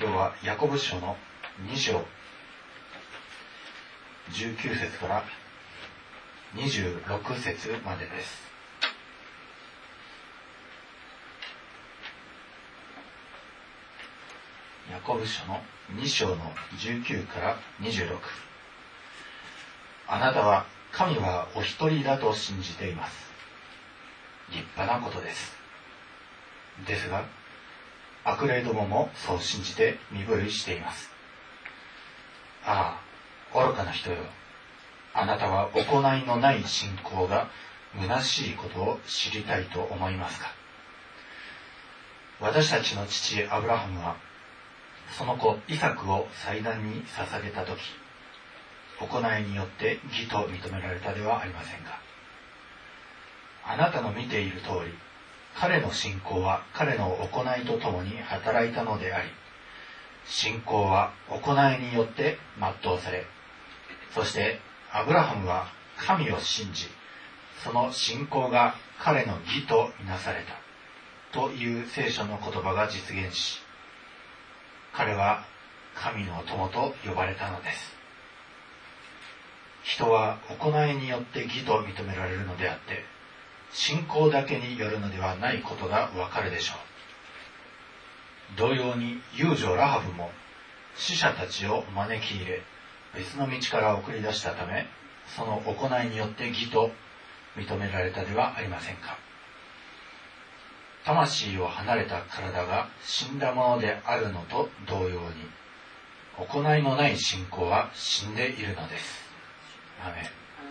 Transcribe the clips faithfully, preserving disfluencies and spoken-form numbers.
今日はヤコブ書のに章じゅうきゅう節からにじゅうろく節までです。ヤコブ書のに章のじゅうきゅうからにじゅうろく。あなたは神はお一人だと信じています。立派なことです。ですが悪霊どももそう信じて身震いしています。ああ、愚かな人よ。あなたは行いのない信仰が虚しいことを知りたいと思いますか。私たちの父アブラハムはその子イサクを祭壇に捧げたとき、行いによって義と認められたではありませんか。あなたの見ている通り、彼の信仰は彼の行いとともに働いたのであり、信仰は行いによって全うされ、そしてアブラハムは神を信じ、その信仰が彼の義とみなされたという聖書の言葉が実現し、彼は神の友と呼ばれたのです。人は行いによって義と認められるのであって、信仰だけによるのではないことがわかるでしょう。同様に遊女ラハブも死者たちを招き入れ、別の道から送り出したため、その行いによって義と認められたではありませんか。魂を離れた体が死んだものであるのと同様に、行いのない信仰は死んでいるのです。アーメン。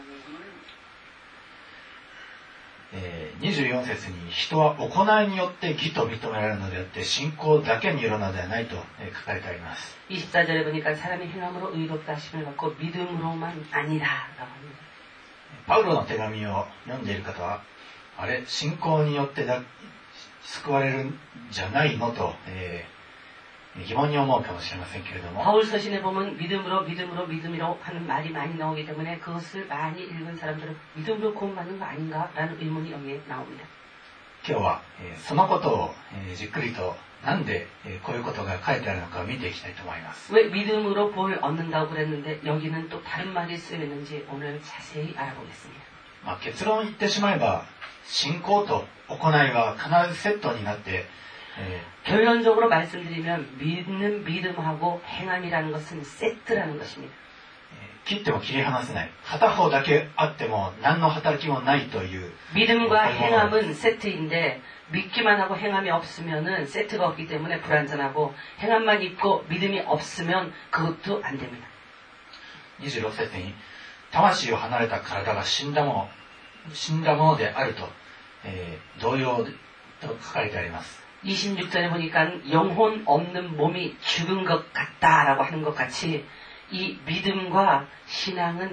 えー、にじゅうよん節に、人は行いによって義と認められるのであって信仰だけによるのではないと、えー、書かれてあります。 이십사 절에 보니까 사람이 행함으로 의롭다 하심을 받고 믿음으로만 아니라라고 합니다. パウロの手紙を読んでいる方は、あれ信仰によってだ救われるんじゃないのと、えー疑問に思うかもしれませんけれども、 바울 서신에 보면 믿음으로 믿음으로 믿음이로 하는 말이 많이 나오기 때문에 그것을 많이 읽은 사람들은 믿음으로 구원받는 거 아닌가라는 의문이 여기에 나옵니다. 今日は、えー、そのことを、えー、じっくりとなんで、えー、こういうことが書いてあるのかを見ていきたいと思います。 왜 믿음으로 구원을 얻는다고 그랬는데 여기는 또 다른 말이 쓰여 있는지 오늘 자세히 알아보겠습니다. まあ、結論を言ってしまえば信仰と行いは必ずセットになって、えー 결론적으로 말씀드리면 믿는 믿음하고 행함이라는 것은 세트라는 것입니다. 切っても切り離せない、片方だけあっても何の働きもないという 믿음과 행함은 세트인데 믿기만 하고 행함이 없으면은 세트가 없기 때문에 불완전하고 행함만 있고 믿음이 없으면 그것도 안 됩니다. にじゅうろく節に魂を離れた体が死んだもの死んだものであると、えー、同様と書かれてあります。 이십육 절에 보니까 영혼 없는 몸이 죽은 것 같다라고 하는 것 같이 이 믿음과 신앙은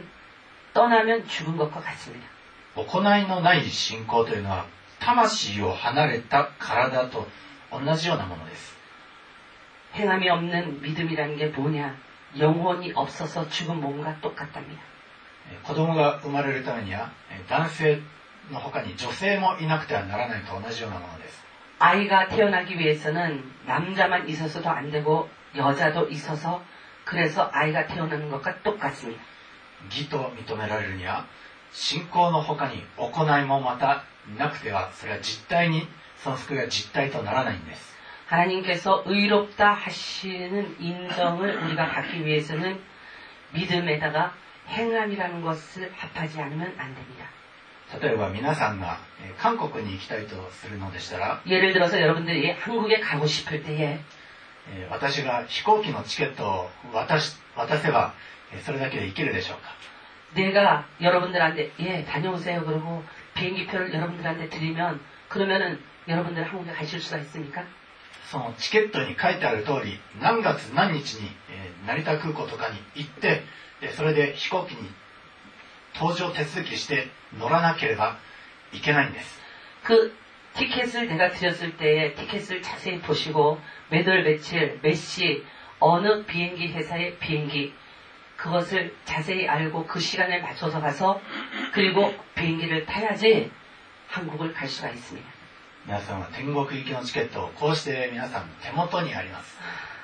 떠나면 죽은 것과 같습니다. 行いのない信仰というのは魂を離れた体と同じようなものです。 행함이 없는 믿음이라는 게 뭐냐? 영혼이 없어서 죽은 몸과 똑같답니다. 子供が生まれるためには男性の他に女性もいなくてはならないと同じようなものです。 아이가 태어나기 위해서는 남자만 있어서도 안 되고 여자도 있어서 그래서 아이가 태어나는 것과 똑같습니다. 義と認められるには信仰の他に行いもまたなくてはそれは実体にその救いが実体とならないんです。 하나님께서 의롭다 하시는 인정을 우리가 받기 위해서는 믿음에다가 행함이라는 것을 합하지 않으면 안 됩니다. 例えば皆さんが韓国に行きたいとするのでしたら、 예를 들어서 여러분들이 한국에 가고 싶을 때에 私が飛行機のチケットを渡し、渡せばそれだけで行けるでしょうか。 내가 여러분들한테 예 다녀오세요 그러고 비행기표를 여러분들한테 드리면 그러면은 여러분들 한국에 가실 수가 있습니까? そのチケットに書いてある通り何月何日に成田空港とかに行ってそれで飛行機に 搭乗手続きして乗らなければいけないんです。 그 티켓을 내가 드렸을 때에 티켓을 자세히 보시고 몇 월 며칠 몇 시 어느 비행기 회사의 비행기 그것을 자세히 알고 그 시간에 맞춰서 가서 그리고 비행기를 타야지 한국을 갈 수가 있습니다. 皆さんは天国行きのチケットをこうして皆さん手元にあります。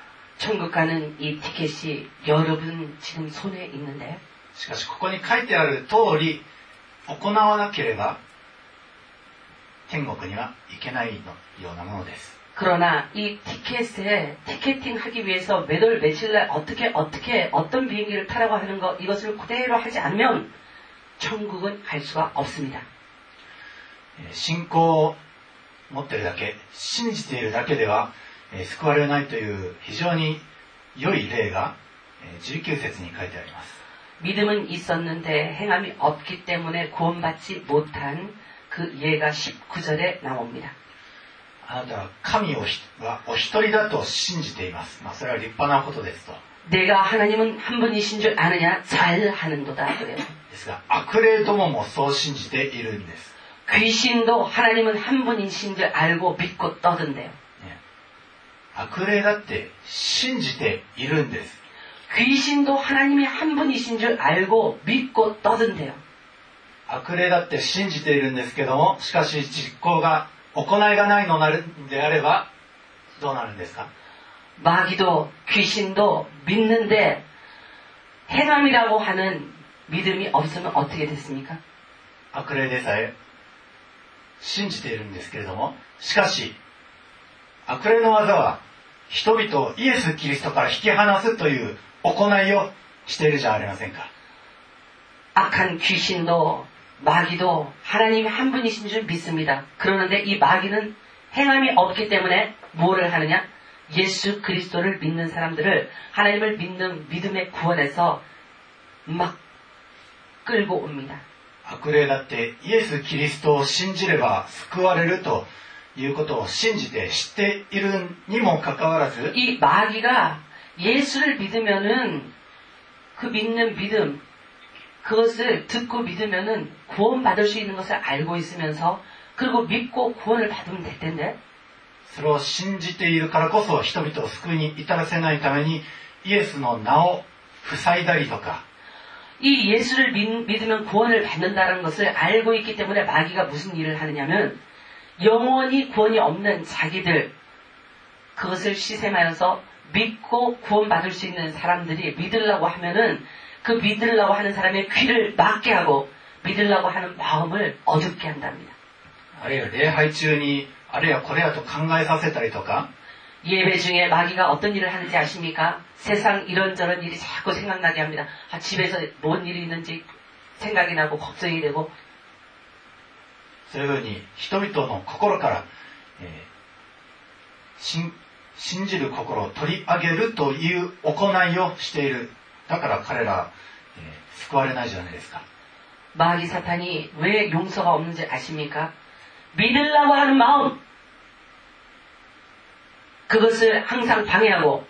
천국 가는 이 티켓이 여러분 지금 손에 있는데 しかしここに書いてある通り行わなければ天国には行けないのようなものです。 그러나 이 티켓에 티켓팅 하기 위해서 몇 월 며칠날 어떻게 어떻게 어떤 비행기를 타라고 하는 거 이것을 그대로 하지 않으면 천국은 갈 수가 없습니다. 信仰を持っているだけ信じているだけでは救われないという非常に良い例がじゅうきゅう節に書いてあります。 믿음은 있었는데 행함이 없기 때문에 구원받지 못한 그 예가 십구 절에 나옵니다. あなたは神はお一人だと信じています。まあ、それは立派なことですと。 내가 하나님은 한 분이신 줄 아느냐 잘하는도다 그래요. ですが悪霊どももそう信じているんです。 귀신도 하나님은 한 분이신 줄 알고 믿고 떠든대요. 悪霊だって信じているんです。 귀신도 하나님이 한 분이신 줄 알고 믿고 떠든대요. 悪霊だって信じているんですけども、しかし実行が行いがないのであればどうなるんですか? 마귀도 귀신도 믿는데 행함이라고 하는 믿음이 없으면 어떻게 됐습니까? 悪霊でさえ信じているんですけれども、しかし悪霊の技は人々をイエス・キリストから引き離すという行いをしているじゃありませんか。 악한 귀신도 마귀도 하나님이 한 분이신 줄 믿습니다. 그러는데 이 마귀는 행함이 없기 때문에 뭐를 하느냐? 예수 그리스도를 믿는 사람들을 하나님을 믿는 믿음의 구원에서 막 끌고 옵니다. 悪霊だってイエス・キリストを信じれば救われるということを信じて知っているにもかかわらず 이 마귀가 예수를 믿으면은 그 믿는 믿음 그것을 듣고 믿으면은 구원받을 수 있는 것을 알고 있으면서 그리고 믿고 구원을 받으면 될 텐데 それを信じているからこそ人々を救いに至らせないためにイエスの名を塞いだりとか 이 예수를 믿, 믿으면 구원을 받는다는 것을 알고 있기 때문에 마귀가 무슨 일을 하느냐면 영원히 구원이 없는 자기들 그것을 시샘하여서 믿고 구원받을 수 있는 사람들이 믿으려고 하면은 그 믿으려고 하는 사람의 귀를 막게 하고 믿으려고 하는 마음을 어둡게 한답니다. あるいは礼拝中にあれやこれやと考えさせたりとか 예배 중에 마귀가 어떤 일을 하는지 아십니까? 세상 이런저런 일이 자꾸 생각나게 합니다. 아, 집에서 뭔 일이 있는지 생각이 나고 걱정이 되고 そういうふうに人々の心から、えー、信, 信じる心を取り上げるという行いをしている。だから彼ら、えー、救われないじゃないですか。 마귀 사탄이 왜 용서가 없는지 아십니까? 믿으려고 하는 마음 그것을 항상 방해하고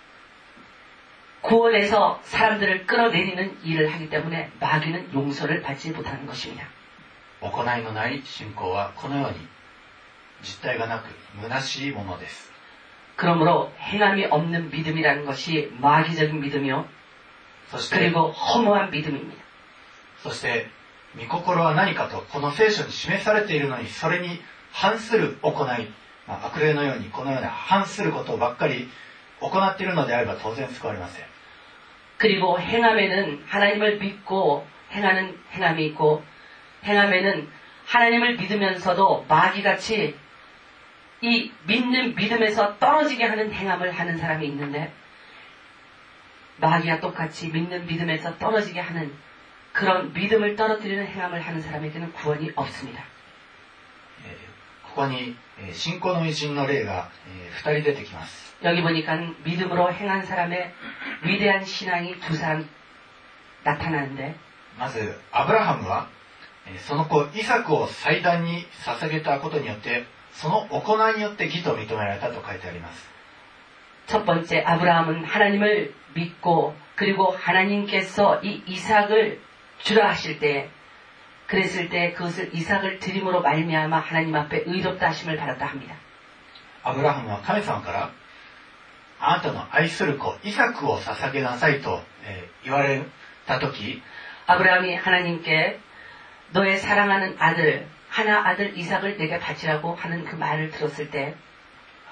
구원해서 사람들을 끌어내리는 일을 하기 때문에 마귀는 용서를 받지 못하는 것입니다. 行いのない信仰はこのように実体がなく虚しいものです。 그러므로 행함이 없는 믿음이라는 것이 마귀적인 믿음이요. そして 그리고 허무한 믿음입니다. そして御心は何かとこの聖書に示されているのにそれに反する行い、まあ、悪霊のようにこのような反することばっかり行っているのであれば当然救われません。 그리고 행함에는 하나님을 믿고 행하는 행함이 있고 행함에는 하나님을 믿으면서도 마귀같이 이 믿는 믿음에서 떨어지게 하는 행함을 하는 사람이 있는데 마귀와 똑같이 믿는 믿음에서 떨어지게 하는 그런 믿음을 떨어뜨리는 행함을 하는 사람에게는 구원이 없습니다. ここに信仰の偉人の例がふたり出てきます。 여기 보니까 믿음으로 행한 사람의 위대한 신앙이 두 사람 나타나는데 まずアブラハムはその子イサクを祭壇に捧げたことによってその行いによって義と認められたと書いてあります。 첫 번째 아브라함은 하나님을 믿고 그리고 하나님께서 이 이삭을 주라 하실 때 그랬을 때 그것을 이삭을 드림으로 말미암아 하나님 앞에 의롭다 하심을 받았다 합니다. アブラハムは神様からあなたの愛する子イサクを捧げなさいと言われた時 아브라함이 하나님께 너의 사랑하는 아들 하나 아들 이삭을 내게 바치라고 하는 그 말을 들었을 때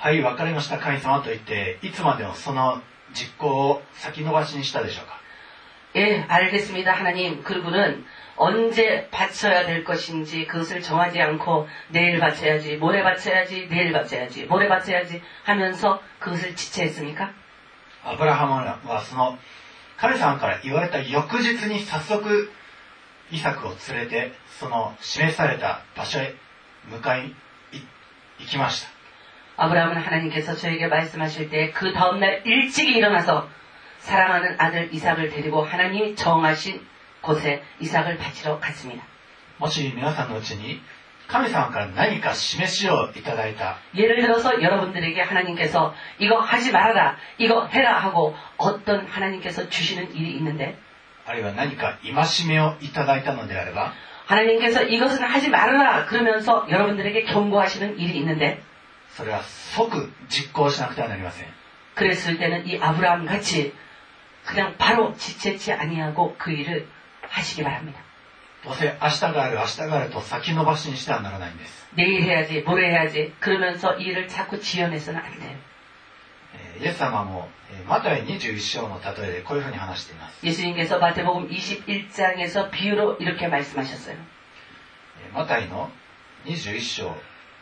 はい、わかりました神様と言って、いつまでもその実行を先延ばしにしたでしょうか。 예, 알겠습니다. 하나님, 그분은 언제 바쳐야 될 것인지 그것을 정하지 않고 내일 바쳐야지, 모레 바쳐야지, 내일 바쳐야지, 모레 바쳐야지 하면서 그것을 지체했습니까? アブラハムはその神様から言われた翌日に早速イサクを連れてその示された場所へ向かい行きました。 아브라함은 하나님께서 저에게 말씀하실 때 그 다음날 일찍이 일어나서 사랑하는 아들 이삭을 데리고 하나님이 정하신 곳에 이삭을 바치러 갔습니다. もし皆さんのうちに神様から何か示しをいただいた 예를 들어서 여러분들에게 하나님께서 이거 하지 말아라, 이거 해라 하고 어떤 하나님께서 주시는 일이 있는데 あるいは何か戒めをいただいたのであれば 하나님께서 이것은 하지 말아라 그러면서 여러분들에게 경고하시는 일이 있는데 それは即実行しなくてはなりません。 그랬을 때는 이 아브라함 같이 그냥 바로 지체치 아니하고 그 일을 하시기 바랍니다. どうせ明日がある明日があると先延ばしにしてはならないんです。 내일 해야지, 모레 해야지 그러면서 이 일을 자꾸 지연해서는 안 돼요. イエス様もマタイにじゅういっ章の例えでこういうふうに話しています。 예수님께서 마태복음 이십일 장에서 비유로 이렇게 말씀하셨어요. マタイのにじゅういっ章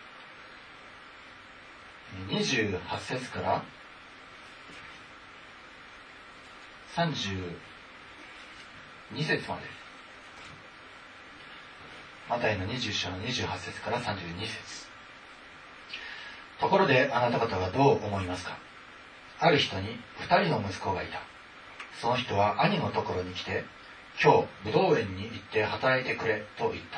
にじゅうはち節からさんじゅうに節まで。マタイのにじゅういっ章のにじゅうはち節からさんじゅうに節。ところであなた方はどう思いますか。ある人に二人の息子がいた。その人は兄のところに来て、今日ぶどう園に行って働いてくれと言った。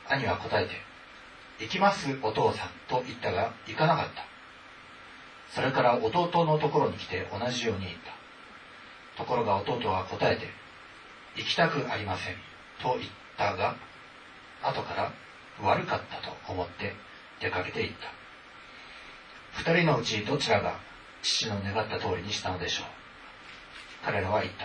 兄は答えて、行きますお父さんと言ったが行かなかった。それから弟のところに来て同じように言った。ところが弟は答えて、行きたくありませんと言ったが、後から悪かったと思って出かけていった。二人のうちどちらが父の願った通りにしたのでしょう。彼らは言った。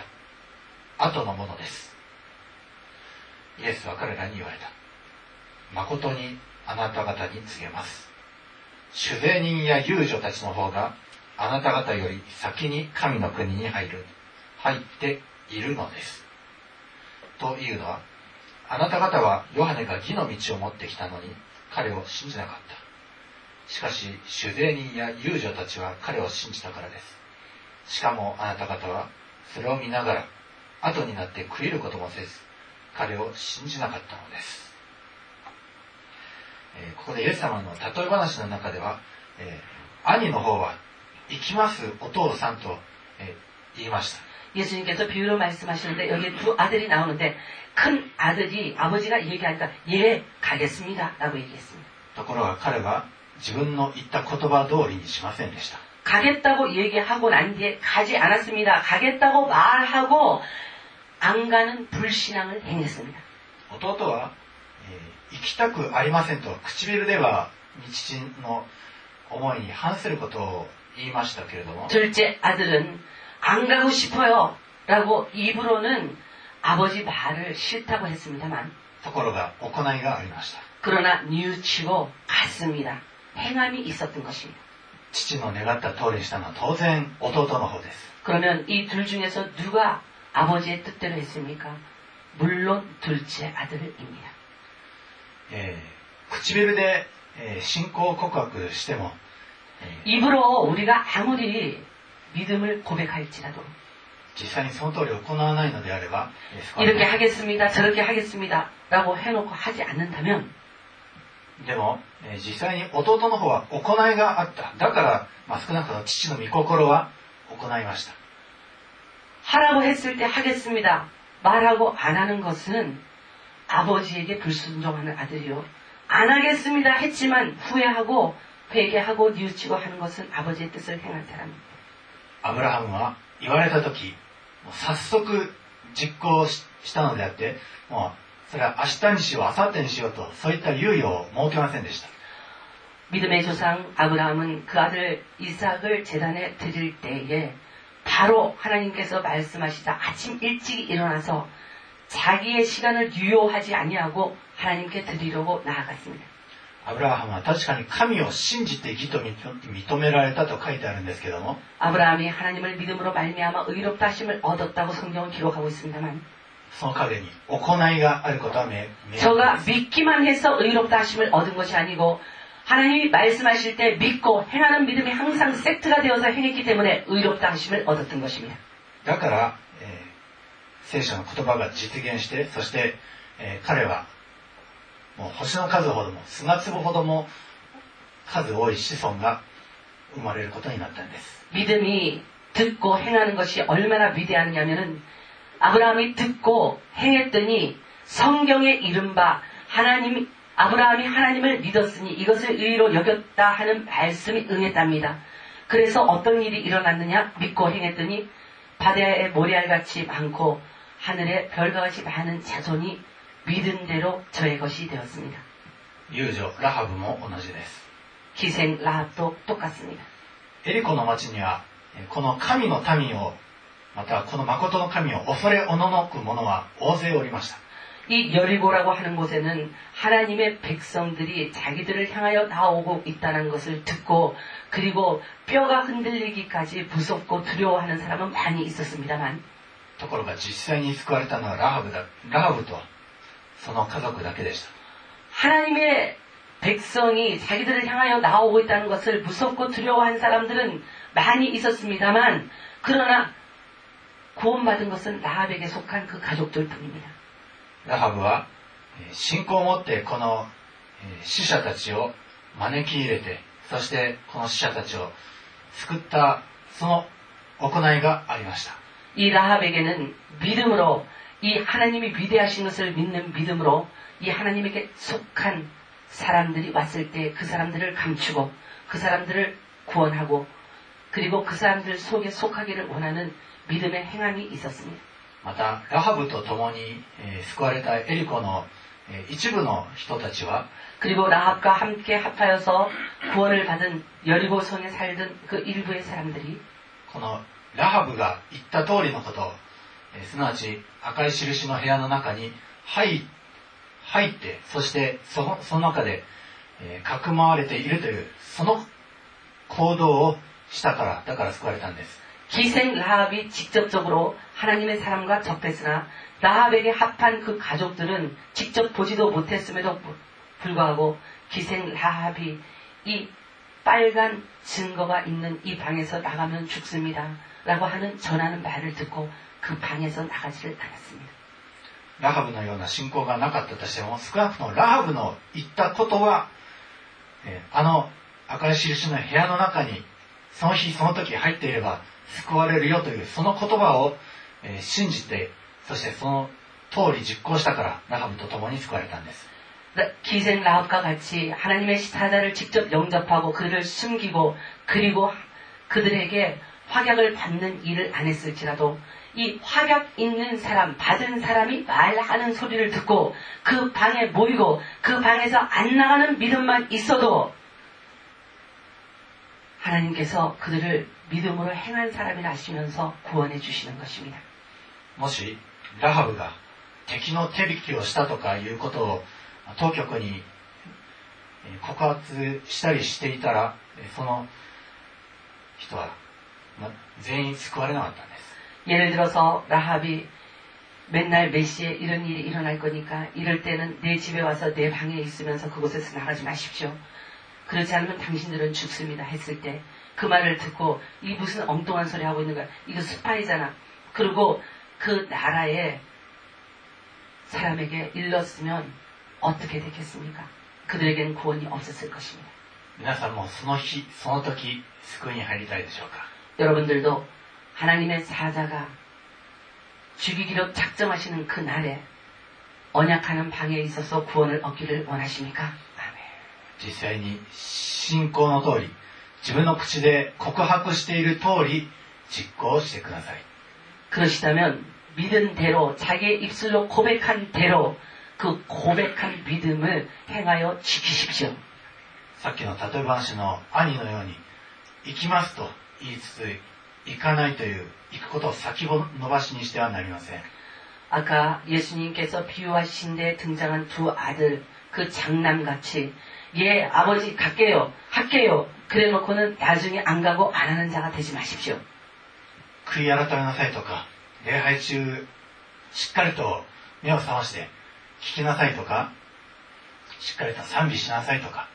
後のものです。イエスは彼らに言われた。誠にあなた方に告げます。主税人や遊女たちの方があなた方より先に神の国に入る、入っているのです。というのは、あなた方はヨハネが義の道を持ってきたのに彼を信じなかった。しかし主税人や遊女たちは彼を信じたからです。しかもあなた方はそれを見ながら後になって悔いることもせず彼を信じなかったのです。えー、ここでイエス様の例え話の中では、えー、兄の方は行きますお父さんと、えー、言いました。 예수님께서 비유로 말씀하시는데 여기 두 아들이 나오는데 큰 아들이 아버지가 얘기하니까 예 가겠습니다 라고 얘기했습니다. ところが彼は自分の言った言葉通りにしませんでした。 가겠다고 얘기하고 난 뒤에 가지 않았습니다. 가겠다고 말하고 안 가는 불신앙을 행했습니다. 弟は、えー、行きたくありませんと唇では父の思いに反することを言いましたけれども 둘째 아들은 안 가고 싶어요 라고 입으로는 아버지 말을 싫다고 했습니다만 ところが行いがありました。 그러나 뉘우치고 갔습니다. 행함이 있었던 것입니다. 父の願った通りにしたのは当然弟の方です。 그러면 이 둘 중에서 누가 아버지의 뜻대로 했습니까? 물론 둘째 아들입니다. えー、唇で、えー、信仰告白しても、えー、 입으로 우리가 아무리 믿음을 고백할지라도 実際にその通り行わないのであれば 이렇게 하겠습니다, 저렇게 하겠습니다 라고 해놓고 하지 않는다면 でも、えー、実際に弟の方は行いがあった。だから、まあ、少なくとも父の御心は行いました。 하라고 했을 때 하겠습니다 말하고 안 하는 것은 아버지에게 불순종하는 아들이요. 안 하겠습니다 했지만 후회하고 회개하고 뉘우치고 하는 것은 아버지의 뜻을 행한 사람입니다. アブラハムは言われた時もう早速実行したのであって、もうそれは明日にしよう明後日にしようとそういった猶予を設けませんでした。 믿음의 조상 아브라함은 그 아들 이삭을 제단에 드릴 때에 바로 하나님께서 말씀하시자 아침 일찍 일어나서 자기의 시간을 유효하지 아니하고 하나님께 드리려고 나아갔습니다. アブラハムは確かに神を信じて義と認められたと書いてあるんですけども、 아브라함이 하나님을 믿음으로 말미암아 의롭다 하심을 얻었다고 성경은 기록하고 있습니다만, その陰に行いがあることは明明 저가 です。 믿기만 해서 의롭다 하심을 얻은 것이 아니고 하나님이 말씀하실 때 믿고 행하는 믿음이 항상 세트가 되어서 행했기 때문에 의롭다 하심을 얻었던 것입니다. だから、えー、聖書の言葉が実現して、そして、えー、彼はもう星の数ほども砂粒ほども数多い子孫が生まれることになったんです。 믿음이 듣고 행하는 것이 얼마나 위대하냐면은 아브라함이 듣고 행했더니 성경에 이른바 하나님 아브라함이 하나님을 믿었으니 이것을 의로 여겼다 하는 말씀이 응했답니다. 그래서 어떤 일이 일어났느냐? 믿고 행했더니 바다에 모래알같이 많고 하늘에 별과같이 많은 자손이 믿은 대로 저의 것이 되었습니다. 遊女ラハブも同じです。 기생 라합도 똑같습니다. エリコの町にはこの神の民をまたこの誠の神を恐れおののく者は大勢おりました。 이 여리고라고 하는 곳에는 하나님의 백성들이 자기들을 향하여 나오고 있다는 것을 듣고 그리고 뼈가 흔들리기까지 무섭고 두려워하는 사람은 많이 있었습니다만 ところが実際に救われたのはラハブだ、ラハブとその家族だけでした。 하나님의 백성이 자기들을 향하여 나오고 있다는 것을 무섭고 두려워한 사람들은 많이 있었습니다만 그러나 구원받은 것은 라합에게 속한 그 가족들 뿐입니다. ラハブは信仰を持ってこの死者たちを招き入れて、そしてこの死者たちを救ったその行いがありました。 이 라합에게는 믿음으로 이 하나님이 위대하신 것을 믿는 믿음으로 이 하나님에게 속한 사람들이 왔을 때 그 사람들을 감추고 그 사람들을 구원하고 그리고 그 사람들 속에 속하기를 원하는 믿음의 행함이 있었습니다. またラハブと共に、えー、救われたエリコの、えー、一部の人たちは 그리고 라합과 함께 합하여서 구원을 받은 여리고성에 살던 그 일부의 사람들이 このラハブが言った通りのこと、えー、すなわち赤い印の部屋の中に入、入ってそしてその、その中で、えー、かくまわれているというその行動をしたからだから救われたんです。 기생 라합이 직접적으로 하나님의 사람과 접했으나 라합에게 합한 그 가족들은 직접 보지도 못했음에도 불구하고 기생 라합이 이 빨간 증거가 있는 이 방에서 나가면 죽습니다 라고 하는 전하는 말을 듣고 그 방에서 나가지를 않았습니다. ラハブのような信仰がなかったとしても少なくともラハブの言ったことは、えー、あの赤い印の部屋の中にその日その時入っていれば救われるよというその言葉を、えー、信じてそしてその通り実行したからラハブと共に救われたんです。 기생 라합과 같이 하나님의 사자를 직접 영접하고 그들을 숨기고 그리고 그들에게 확약을 받는 일을 안 했을지라도 이 확약 있는 사람, 받은 사람이 말하는 소리를 듣고 그 방에 모이고 그 방에서 안 나가는 믿음만 있어도 하나님께서 그들을 믿음으로 행한 사람이라 하시면서 구원해 주시는 것입니다. もしラハブが敵の手引きをしたとかいうことを当局に告発したりしていたらその人は全員救われなかったんです。 예를 들어서 라합이 맨날 몇 시에 이런 일이 일어날 거니까 이럴 때는 내 집에 와서 내 방에 있으면서 그곳에서 나가지 마십시오. 그렇지 않으면 당신들은 죽습니다 했을 때 그 말을 듣고 이 무슨 엉뚱한 소리 하고 있는 거야. 이거 스파이잖아. 그리고 그 나라의 사람에게 일렀으면 어떻게 되겠습니까? 그들에게는 구원이 없었을 것입니다. 皆さんもその日その時救いに入りたいでしょうか。 여러분들도 하나님의 사자가 죽이기로 작정하시는 그 날에 언약하는 방에 있어서 구원을 얻기를 원하십니까? 아멘. 実際に信仰の通り自分の口で告白している通り実行してください。 그러시다면 믿은 대로 자기의 입술로 고백한 대로 그 고백한 믿음을 행하여 지키십시오. さっきの例え話の兄のように行きますと言いつつ行かないという行くことを先延ばしにしてはなりません。 아까 예수님께서 비유하신 데 등장한 두 아들 그 장남같이 예, 아버지 갈게요. 할게요. 그래놓고는 나중에 안 가고 안 하는 자가 되지 마십시오. 悔い改めなさいとか、礼拝中しっかりと目を覚まして聞きなさいとか、しっかりと賛美しなさいとか、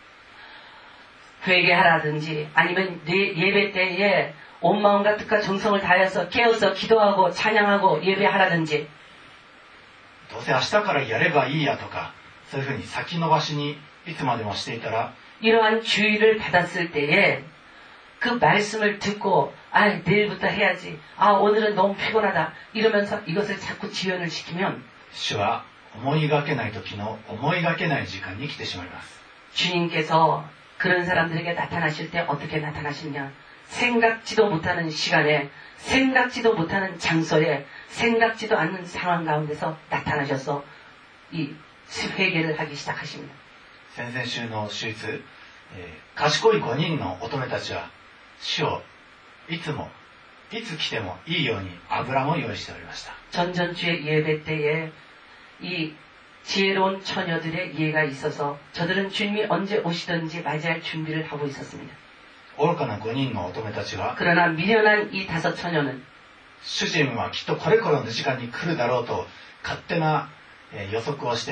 회개하라든지 아니면 예배 때에 온 마음과 뜻과 정성을 다해서 깨어서 기도하고 찬양하고 예배하라든지, どうせ明日からやればいいやとか、そういうふうに先延ばしにいつまでもしていたら、 이러한 주의를 받았을 때에 그 말씀을 듣고 아 내일부터 해야지, 아 오늘은 너무 피곤하다 이러면서 이것을 자꾸 지연을 시키면 主は思いがけない時の思いがけない時間に来てしまいます。 주님께서 그런 사람들에게 나타나실 때 어떻게 나타나시냐, 생각지도 못하는 시간에, 생각지도 못하는 장소에, 생각지도 않는 상황 가운데서 나타나셔서 이 회개를 하기 시작하십니다. 先々週の手術、えー、賢いごにんの乙女たちは主をいつもいつ来てもいいように油も用意しておりました。 전전주의 예배 때에 이 지혜로운 처녀들의 이해가 있어서 저들은 주님이 언제 오시든지 맞이할 준비를 하고 있었습니다. 愚かなごにんの乙女たちは 그러나 미련한 이 다섯 처녀는 主人はきっとこれこれの時間に来るだろうと勝手な予測をして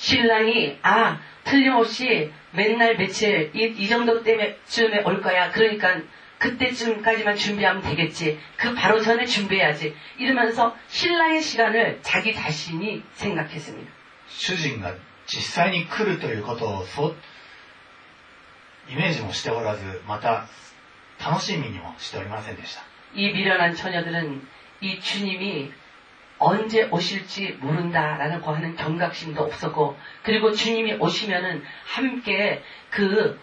신랑이 아 틀림없이 맨날 며칠 이, 이 정도 때쯤에 올 거야, 그러니까 그때쯤까지만 준비하면 되겠지, 그 바로 전에 준비해야지 이러면서 신랑의 시간을 자기 자신이 생각했습니다. 主人が実際に来るということをそうイメージもしておらず、また楽しみにもしておりませんでした。 이 미련한 처녀들은 이 주님이 언제 오실지 모른다라는 거하는 경각심도 없었고, 그리고 주님이 오시면은 함께 그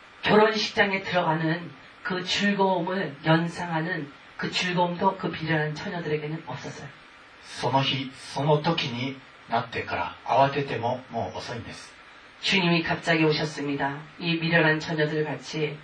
결혼식장에 들어가는 그 즐거움을 연상하는 그 즐거움도 그 미련한 처녀들에게는 없었어요. その日その時になってから慌ててももう遅いんです。 주님이 갑자기 오셨습니다. 이 미련한 처녀들 같이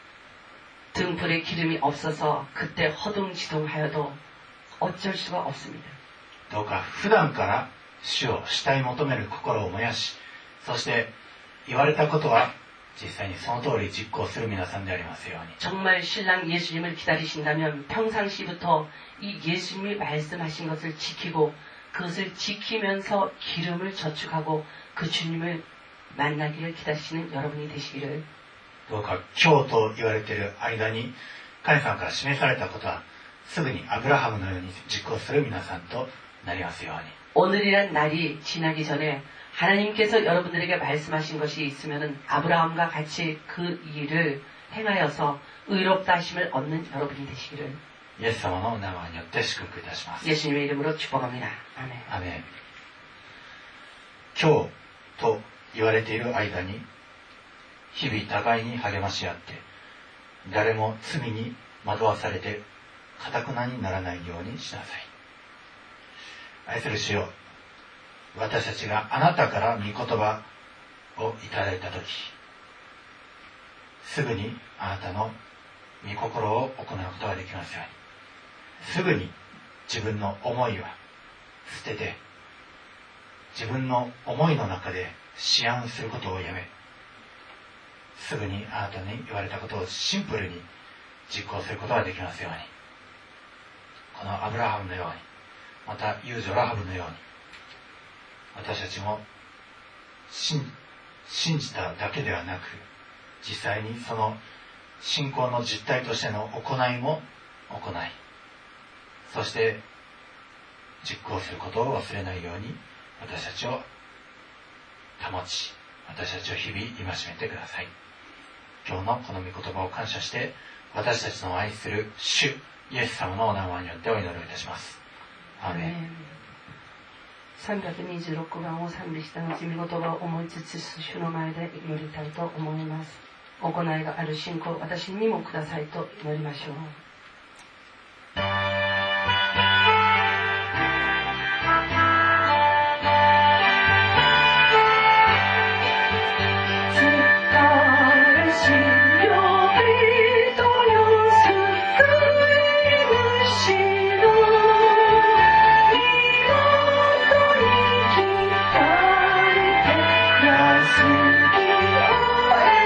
등불에 기름이 없어서 그때 허둥지둥하여도 어쩔 수가 없습니다. どうか普段から主を慕い求める心を燃やし、そして言われたことは実際にその通り実行する皆さんでありますように。 정말 신랑 예수님을 기다리신다면 평상시부터 이 예수님이 말씀하신 것을 지키고 그것을 지키면서 기름을 저축하고 그 주님을 만나기를 기다리시는 여러분이 되시기를. どうか今日と言われている間に神様から示されたことはすぐにアブラハムのように実行する皆さんとなりますように。 오늘이란 날이 지나기 전에 하나님께서 여러분들에게 말씀하신 것이 있으면 아브라함과 같이 그 일을 행하여서 의롭다 하심을 얻는 여러분이 되시기를 イエス様の名前によって祝福いたします。 예수님의 이름으로 축복합니다. 아멘. アメン。今日と言われている間に日々互いに励まし合って誰も罪に惑わされて堅くなにならないようにしなさい。愛する主よ、私たちがあなたから御言葉をいただいたとき、すぐにあなたの御心を行うことができますように。すぐに自分の思いは捨てて、自分の思いの中で思案することをやめ、すぐにあなたに言われたことをシンプルに実行することができますように。このアブラハムのように、また遊女ラハブのように、私たちも信じただけではなく、実際にその信仰の実態としての行いも行い、そして実行することを忘れないように私たちを保ち、私たちを日々戒めてください。今日のこの御言葉を感謝して、私たちの愛する主イエス様のお名前によってお祈りをいたします。アーメン。 さんびゃくにじゅうろくばんを賛美した後、御言葉を思いつつ主の前で祈りたいと思います。行いがある信仰を私にもくださいと祈りましょう。 安きを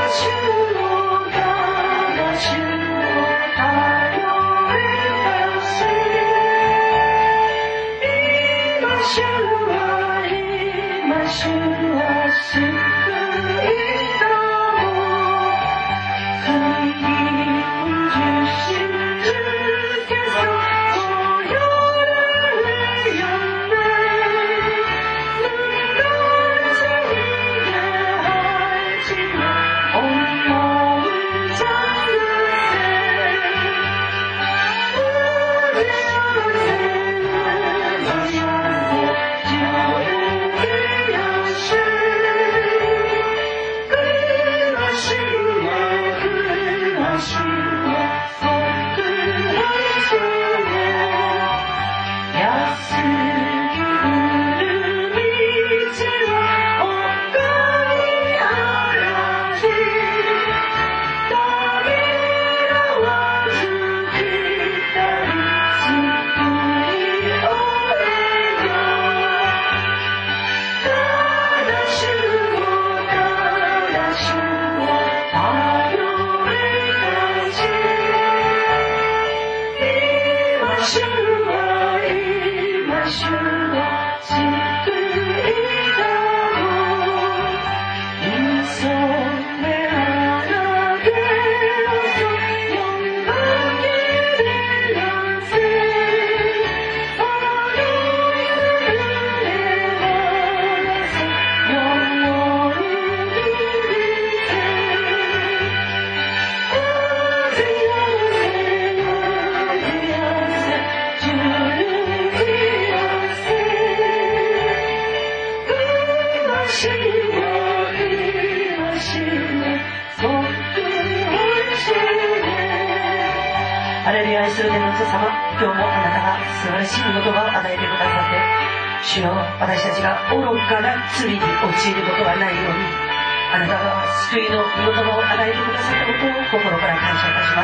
ハレルヤ、愛する天の父様、今日もあなたが素晴らしい御言葉を与えてくださって、主よ、私たちが愚かな罪に陥ることがないように、あなたが救いの御言葉を与えてくださったことを心から感謝いたします。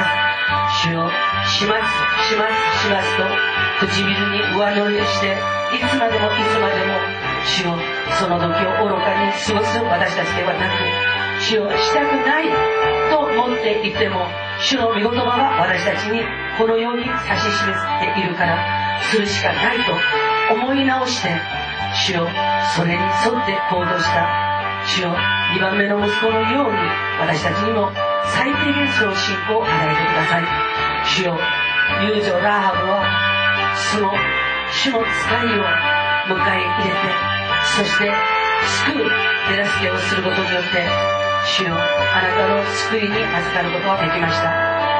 主よ、しますしますしますと唇に上乗りをして、いつまでもいつまでも主よ、その時を愚かに過ごす私たちではなく、主をしたくないと思っていても、主の御言葉が私たちにこのように指し示しているから、するしかないと思い直して、主よ、それに沿って行動した主よ、にばんめの息子のように私たちにも最低限その信仰を与えてください。主よ、遊女ラハブはその主の使いを迎え入れて、そして救う手助けをすることによって、主よ、あなたの救いに預かることができました。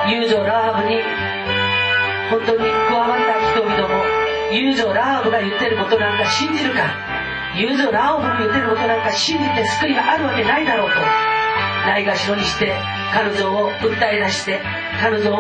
遊女ラハブに本当に加わった人々も、遊女ラハブが言ってることなんか信じるか、遊女ラハブの言ってることなんか信じて救いがあるわけないだろうとないがしろにして、彼女を訴え出して彼女を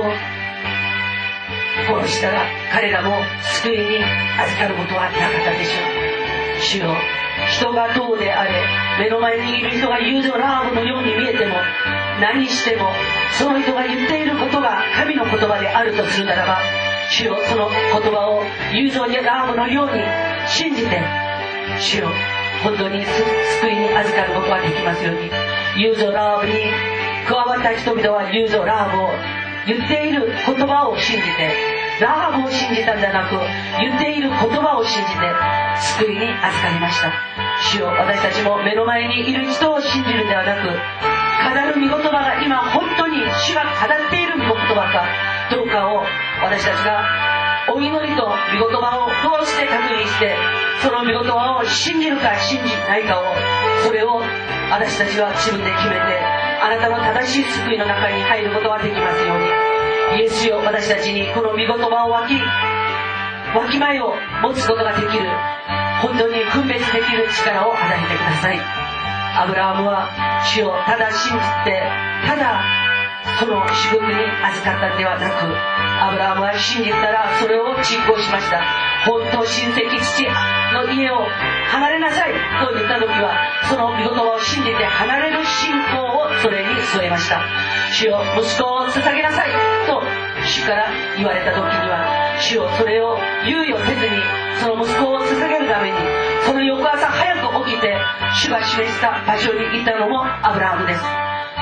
殺したら、彼らも救いに預かることはなかったでしょう。主よ、人がどうであれ、目の前にいる人が遊女ラハブのように見えても、何してもその人が言っていることが神の言葉であるとするならば、主よ、その言葉を遊女ラハブのように信じて、主よ、本当に救いに預かることができますように。遊女ラハブに加わった人々は遊女ラハブを言っている言葉を信じて、ラハブを信じたんじゃなく、言っている言葉を信じて救いに預かりました。主よ、私たちも目の前にいる人を信じるのではなく、語る御言葉が今本当に主が語っている御言葉かどうかを、私たちがお祈りと御言葉を通して確認して、その御言葉を信じるか信じないかを、それを私たちは自分で決めて、あなたの正しい救いの中に入ることができますように。イエスよ、私たちにこの御言葉をわきわきまえを持つことができる、本当に分別できる力を与えてください。アブラハムは主をただ信じて、ただその祝福に預かったのではなく、アブラハムは信じたらそれを実行しました。本当、親戚父の家を離れなさいと言った時は、その御言葉を信じて離れる信仰をそれに添えました。主よ、息子を捧げなさいと主から言われた時には、主よ、それを猶予せずにその息子を捧げるために、その翌朝早く起きて主が示した場所に行ったのもアブラハムです。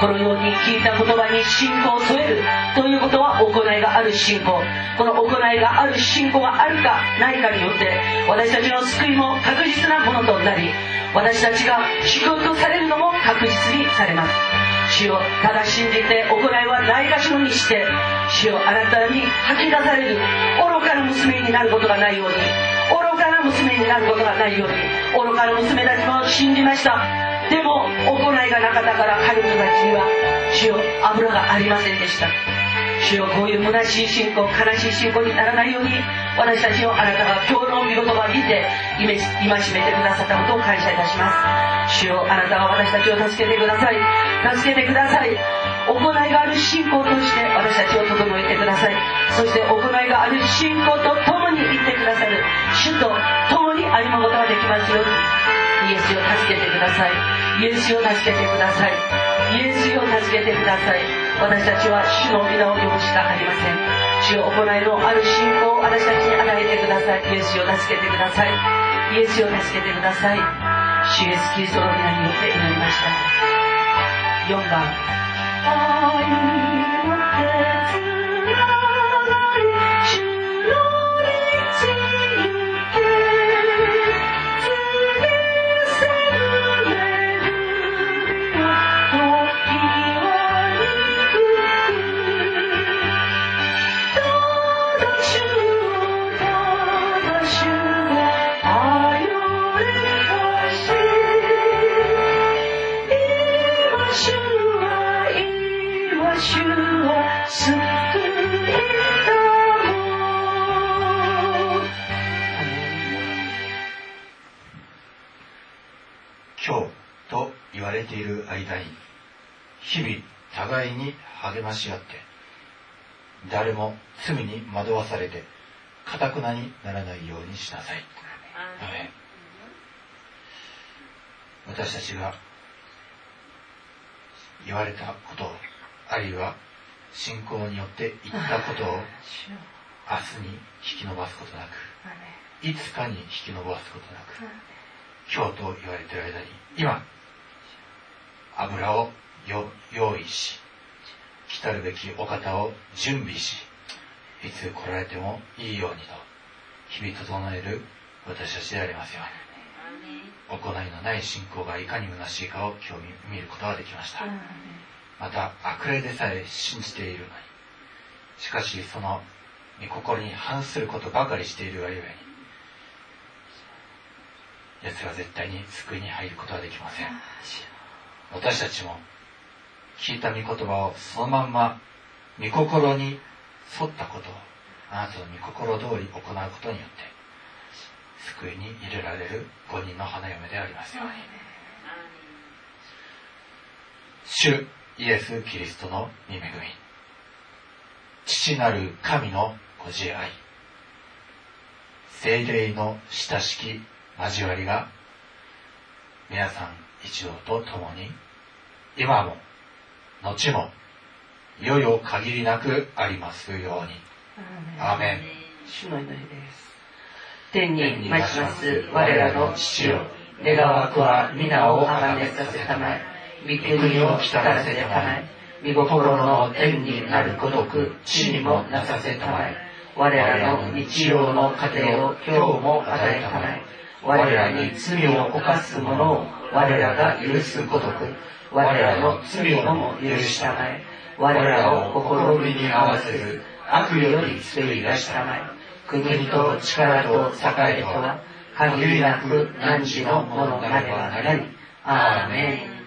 このように聞いた言葉に信仰を添えるということは、行いがある信仰。この行いがある信仰があるかないかによって、私たちの救いも確実なものとなり、私たちが祝福されるのも確実にされます。主よ、ただ信じて行いはないがしろにして、主よ、あなたに吐き出される愚かな娘になることがないように、愚かな娘になることがないように。愚かな娘たちも信じました。でも行いがなかったから、彼女たちには主よ、油がありませんでした。主よ、こういう虚しい信仰、悲しい信仰にならないように、私たちをあなたが今日の御言葉を見て戒めてくださったことを感謝いたします。主よ、あなたが私たちを助けてください。助けてください。行いがある信仰として私たちを整えてください。そして行いがある信仰と共に行ってくださる主と共に歩むことができますように、イエスを助けてください。イエスを助けてください。イエスを助けてください。私たちは主の皆を呼ぶしかありません。主よ、行いのある信仰を私たちに与えてください。イエスを助けてください。イエスを助けてください。主イエスキリストの皆によって祈りました。よんばん、愛の手つながり、主の道行け、過ぎ去る巡りは時は憎く、ただ主をただ主を頼ればし、今主主は救いだもん。 今日と言われている間に日々互いに励まし合って、誰も罪に惑わされて堅くなにならないようにしなさい。アメン。私たちが言われたことを、あるいは信仰によって言ったことを明日に引き延ばすことなく、いつかに引き延ばすことなく、今日と言われている間に今油を用意し、来たるべきお方を準備し、いつ来られてもいいようにと日々整える私たちでありますように。行いのない信仰がいかに虚しいかを今日見ることができました。また悪霊でさえ信じているのに、しかしその御心に反することばかりしているがゆえに、奴は絶対に救いに入ることはできません。私たちも聞いた御言葉をそのまんま御心に沿ったことをあなたの御心通り行うことによって救いに入れられる五人の花嫁でありますように。主イエス・キリストの御恵み、父なる神のご自愛、聖霊の親しき交わりが皆さん一同と共に今も後もいよいよ限りなくありますように。アーメン。 主の祈りです。天にまします我らの父よ、願わくは皆をあがめさせたまえ、御国を来たらせたまえ、御心の天になるごとく地にもなさせたまえ、我らの日曜の糧を今日も与えたまえ、我らに罪を犯す者を我らが許すごとく我らの罪をも許したまえ、我らを心にに合わせる悪より救い出したまえ、国と力と栄とは限りなく汝のものなればならに。アーメン。